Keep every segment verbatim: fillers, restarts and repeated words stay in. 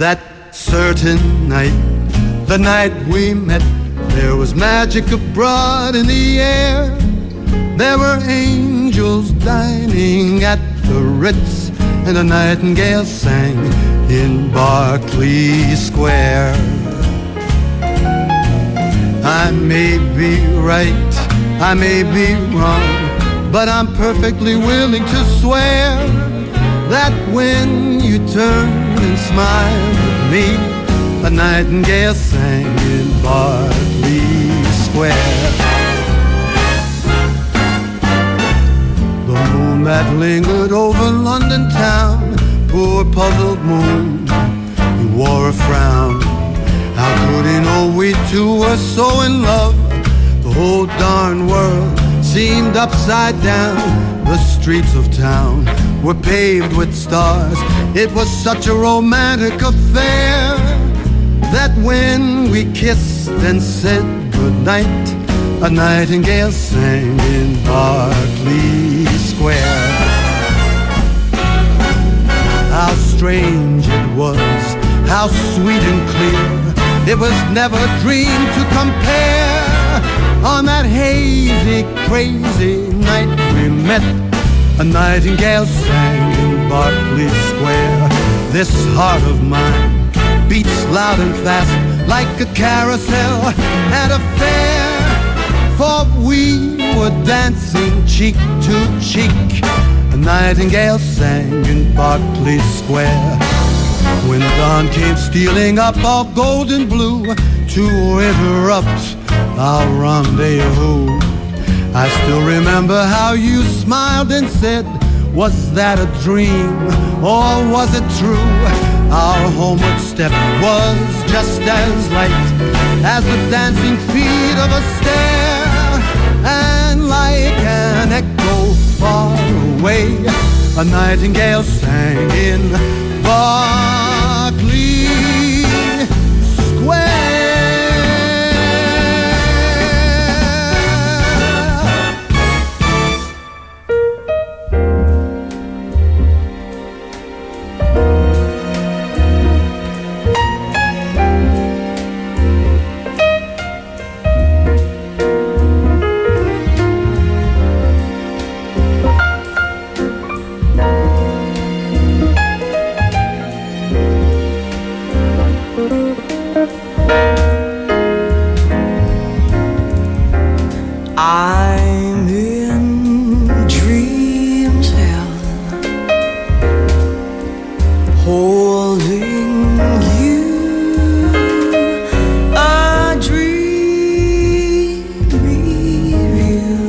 That certain night, the night we met, there was magic abroad in the air. There were angels dining at the Ritz, and a nightingale sang in Berkeley Square. I may be right, I may be wrong, but I'm perfectly willing to swear that when you turned and smiled at me, a nightingale sang in Berkeley Square. The moon that lingered over London town, poor puzzled moon, he wore a frown. How could he know we two were so in love? The whole darn world seemed upside down. The streets of town were paved with stars. It was such a romantic affair that when we kissed and said goodnight, a nightingale sang in Berkeley Square. How strange it was, how sweet and clear. It was never a dream to compare. On that hazy, crazy night we met, a nightingale sang in Berkeley Square. This heart of mine beats loud and fast like a carousel at a fair, for we were dancing cheek to cheek. A nightingale sang in Berkeley Square. When dawn came stealing up all golden blue to interrupt our rendezvous, I still remember how you smiled and said, was that a dream or was it true? Our homeward step was just as light as the dancing feet of a stair, and like an echo far away, a nightingale sang in Berkeley Square. I'm in Dreamsville, holding you, a dreamy view,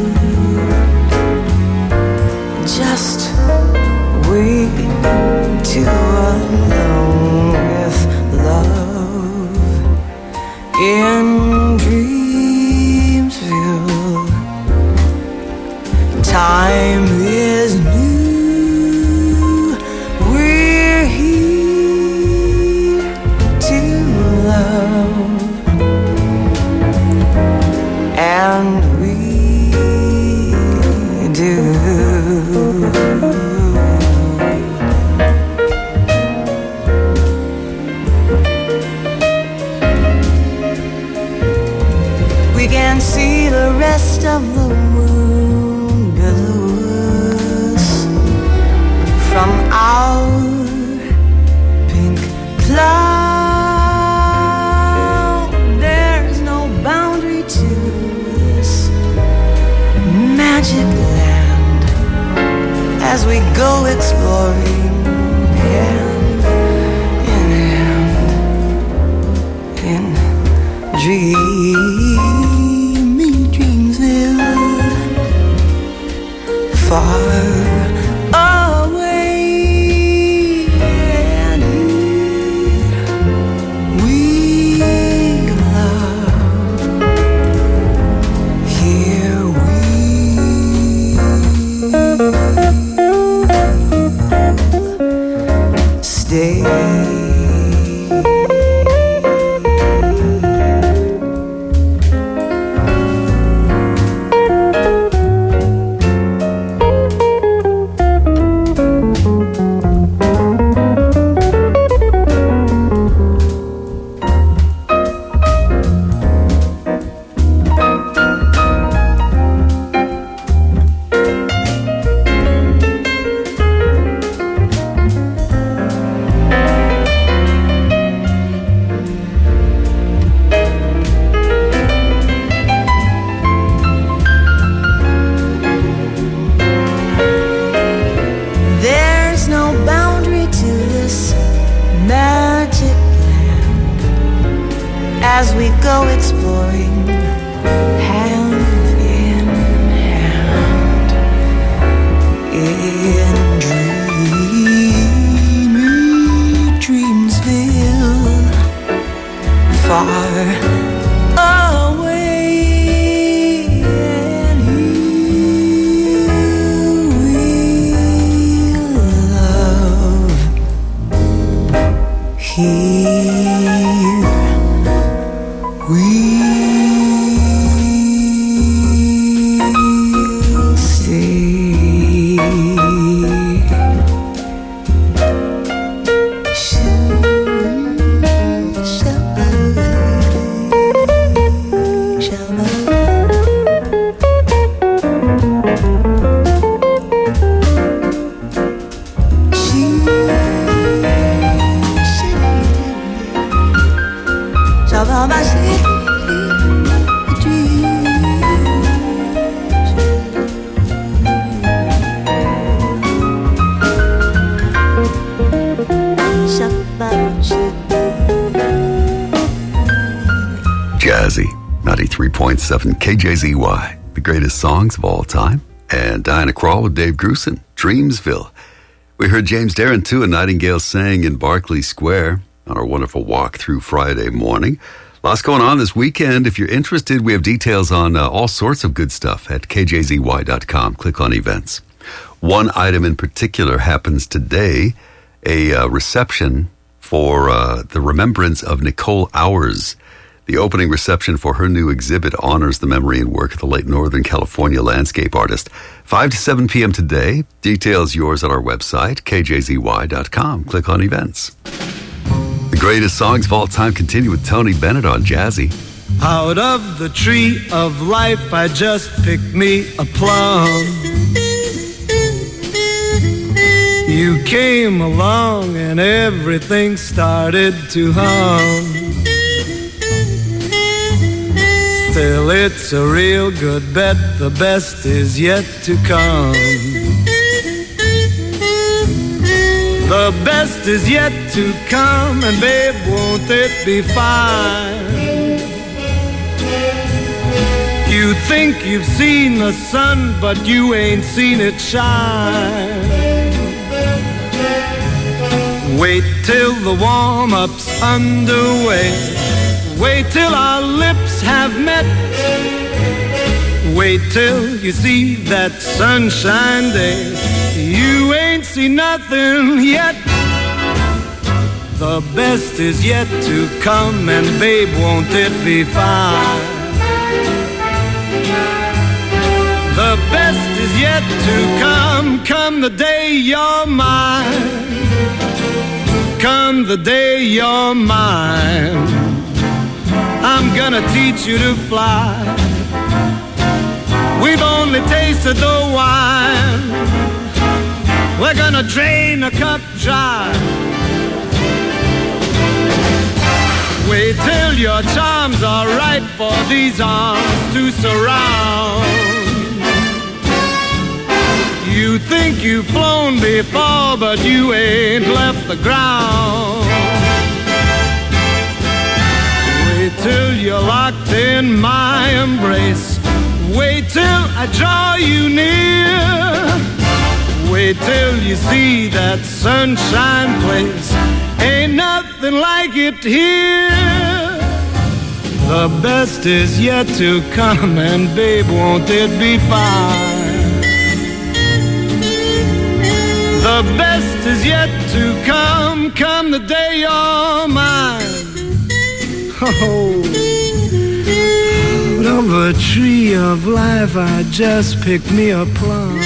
just waiting to alone with love in time is new, we're here to love, and we do. We can see the rest of the moon below us from our pink cloud. There's no boundary to this magic land as we go exploring hand in hand in dreamy Dreamsville, far away, and we love. Here we stay. seven K J Z Y, the greatest songs of all time. And Diana Krall with Dave Grusin, Dreamsville. We heard James Darren, too, and Nightingale sang in Berkeley Square on our wonderful walk through Friday morning. Lots going on this weekend. If you're interested, we have details on uh, all sorts of good stuff at K J Z Y dot com. Click on events. One item in particular happens today, a uh, reception for uh, the remembrance of Nicole Hours. The opening reception for her new exhibit honors the memory and work of the late Northern California landscape artist. five to seven p.m. today. Details yours at our website, K J Z Y dot com. Click on events. The greatest songs of all time continue with Tony Bennett on Jazzy. Out of the tree of life I just picked me a plum. You came along and everything started to hum. Still it's a real good bet, the best is yet to come. The best is yet to come, and babe, won't it be fine? You think you've seen the sun, but you ain't seen it shine. Wait till the warm-up's underway. Wait till our lips have met. Wait till you see that sunshine day. You ain't seen nothing yet. The best is yet to come, and babe, won't it be fine? The best is yet to come, come the day you're mine. Come the day you're mine. I'm gonna teach you to fly. We've only tasted the wine. We're gonna drain a cup dry. Wait till your charms are right for these arms to surround. You think you've flown before, but you ain't left the ground. Wait till you're locked in my embrace. Wait till I draw you near. Wait till you see that sunshine place. Ain't nothing like it here. The best is yet to come, and babe, won't it be fine? The best is yet to come, come the day you're mine. Oh, out of a tree of life I just picked me a plum.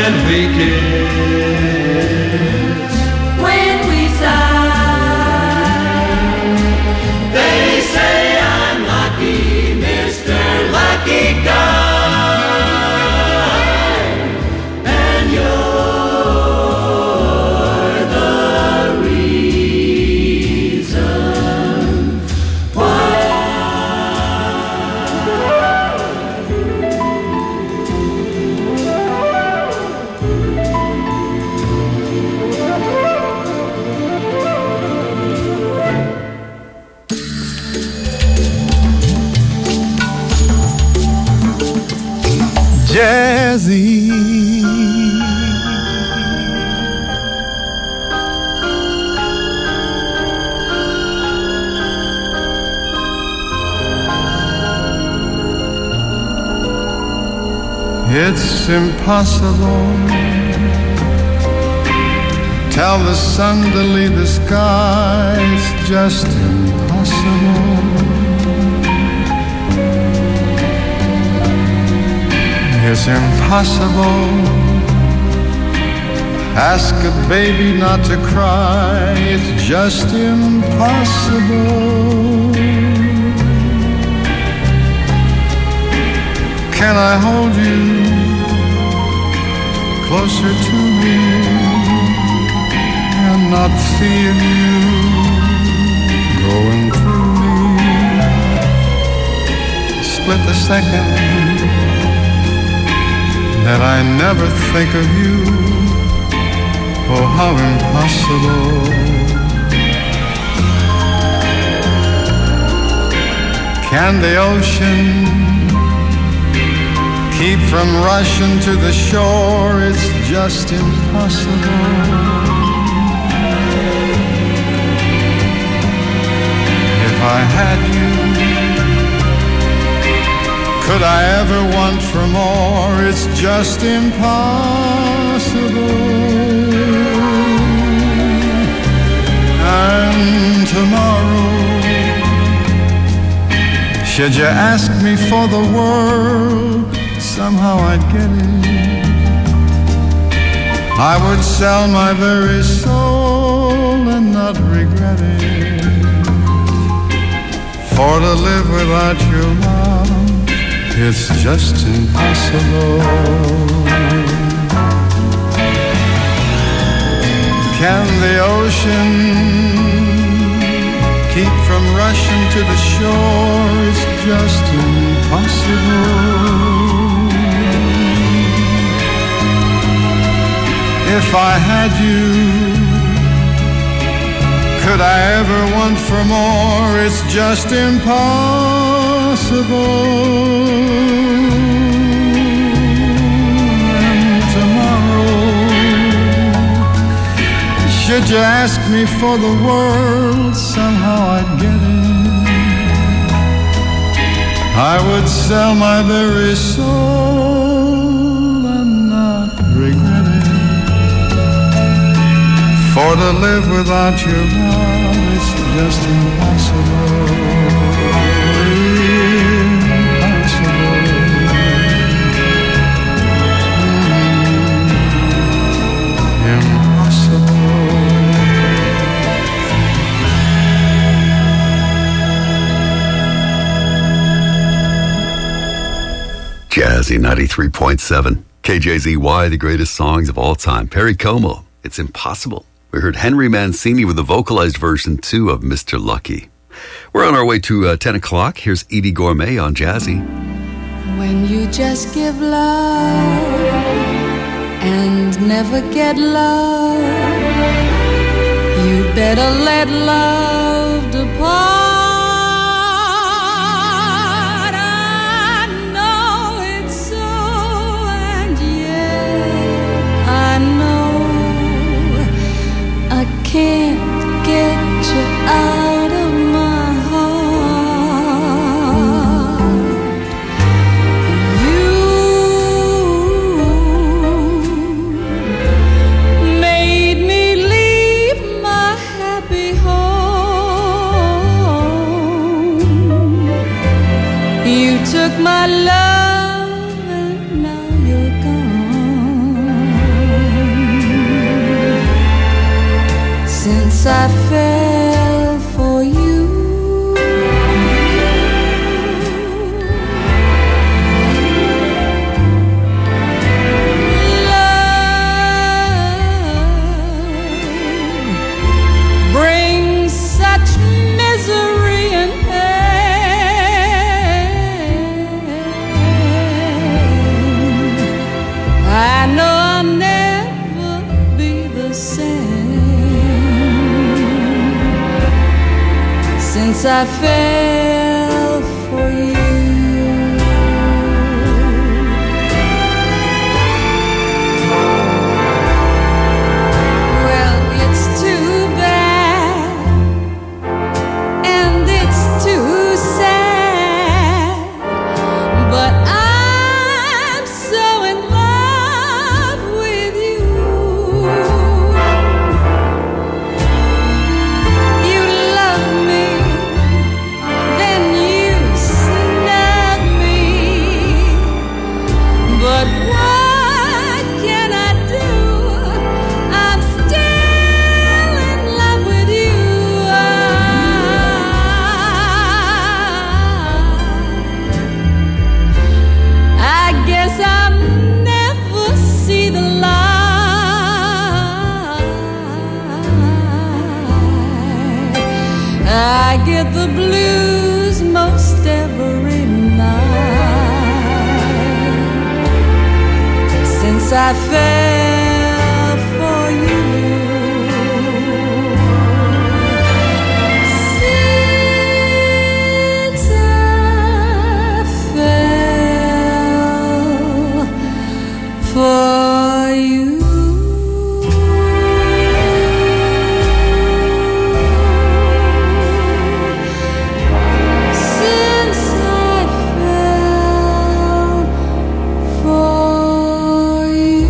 when we kiss. When we sigh, they say I'm lucky, Mister Lucky Guy. And you're the reason why. Jazzy, it's impossible. Tell the sun to leave the sky, it's just impossible. It's impossible. Ask a baby not to cry, it's just impossible. Can I hold you closer to me and not feel you going through me? Split the second that I never think of you. Oh, how impossible. Can the ocean keep from rushing to the shore? It's just impossible. If I had you, could I ever want for more? It's just impossible. And tomorrow, should you ask me for the world, somehow I'd get it. I would sell my very soul and not regret it. For to live without your love, it's just impossible. Can the ocean keep from rushing to the shore? It's just impossible. If I had you, could I ever want for more? It's just impossible. And tomorrow, should you ask me for the world, somehow I'd get it. I would sell my very soul and not regret it. For to live without your love, it's just impossible. Impossible. Mm, impossible. Jazzy ninety-three point seven. K J Z Y, the greatest songs of all time. Perry Como, It's Impossible. We heard Henry Mancini with the vocalized version, too, of Mister Lucky. We're on our way to uh, ten o'clock. Here's Edie Gourmet on Jazzy. when you just give love and never get love, you'd better let love depart. I know it's so, and yet I know I can't get you out of my heart. You made me leave my happy home since I fell for you. Well, it's too bad and it's too sad, but I'm so in love with you. You love me, then you snub me, but what can I do? I'm still in love with you. I guess I'll never see the light. I get the blues most every night since I fell for you. Since I fell for you. Since I fell for you.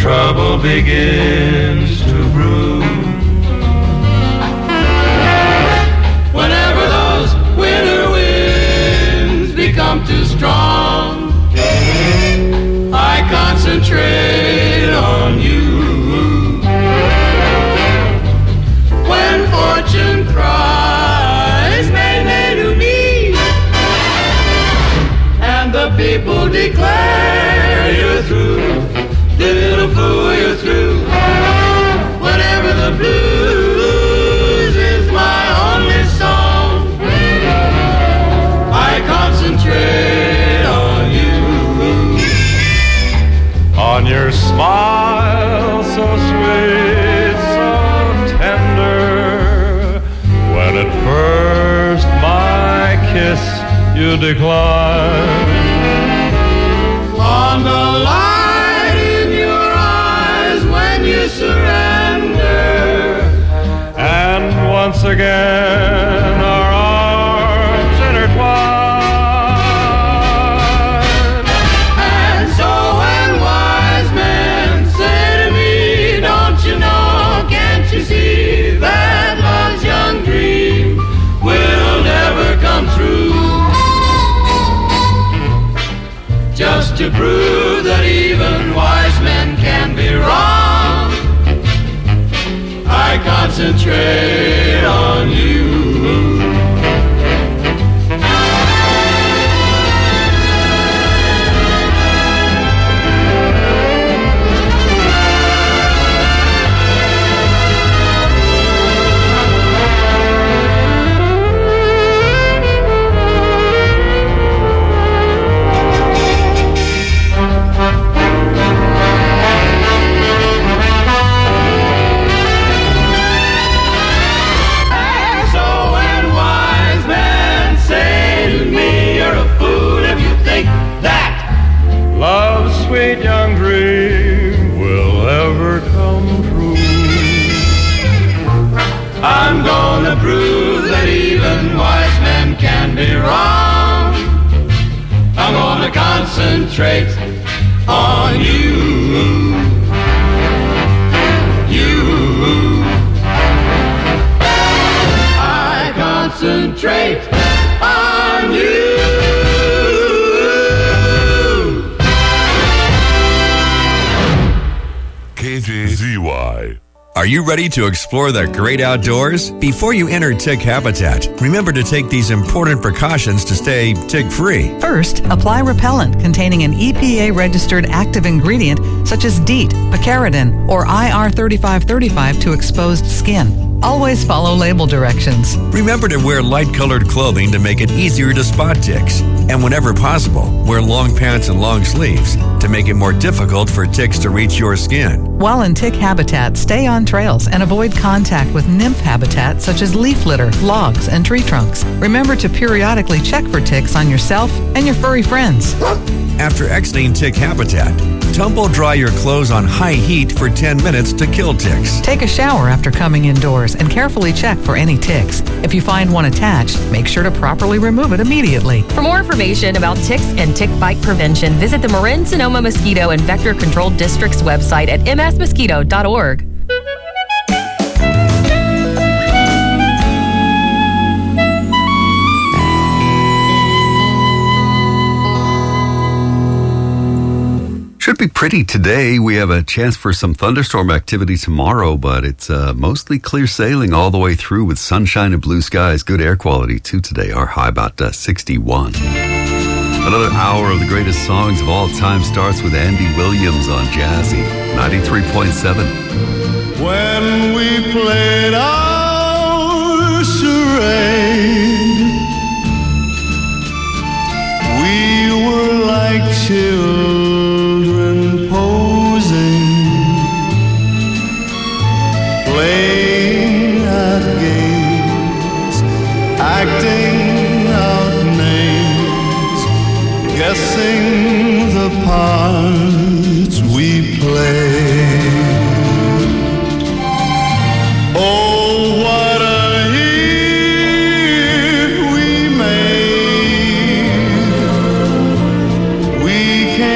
trouble begins to brew. Whenever those winter winds become too strong, I concentrate on you. When fortune cries, nay, nay to me, and the people declare you're through, little fool, you're through. Whenever the blues is my only song, I concentrate on you. On your smile so sweet, so tender, when at first my kiss you decline. On the light in your eyes when you surrender, and once again our arms intertwine. And so when wise men say to me, don't you know, can't you see that love's young dream will never come true? Just to prove that even wise men can be wrong, I concentrate on you. Love's sweet young dream will ever come true. I'm gonna prove that even wise men can be wrong. I'm gonna concentrate on you. You. I concentrate on you. K J Z Y. Are you ready to explore the great outdoors? Before you enter tick habitat, remember to take these important precautions to stay tick-free. First, apply repellent containing an E P A-registered active ingredient such as DEET, picaridin, or I R thirty-five thirty-five to exposed skin. Always follow label directions. Remember to wear light-colored clothing to make it easier to spot ticks. And whenever possible, wear long pants and long sleeves to make it more difficult for ticks to reach your skin. While in tick habitat, stay on trails and avoid contact with nymph habitat such as leaf litter, logs, and tree trunks. Remember to periodically check for ticks on yourself and your furry friends. After exiting tick habitat, tumble dry your clothes on high heat for ten minutes to kill ticks. Take a shower after coming indoors and carefully check for any ticks. If you find one attached, make sure to properly remove it immediately. For more information about ticks and tick bite prevention, visit the Marin-Sonoma Mosquito and Vector Control District's website at m s mosquito dot org. Should be pretty today. We have a chance for some thunderstorm activity tomorrow, but it's uh, mostly clear sailing all the way through with sunshine and blue skies. Good air quality, too, today. Our high about uh, sixty-one. Another hour of the greatest songs of all time starts with Andy Williams on Jazzy, ninety-three point seven. When we played our charade, we were like children posing, playing at games, acting out names, guessing the parts we played. Oh, what a hit we made. We came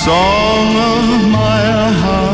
song of my heart.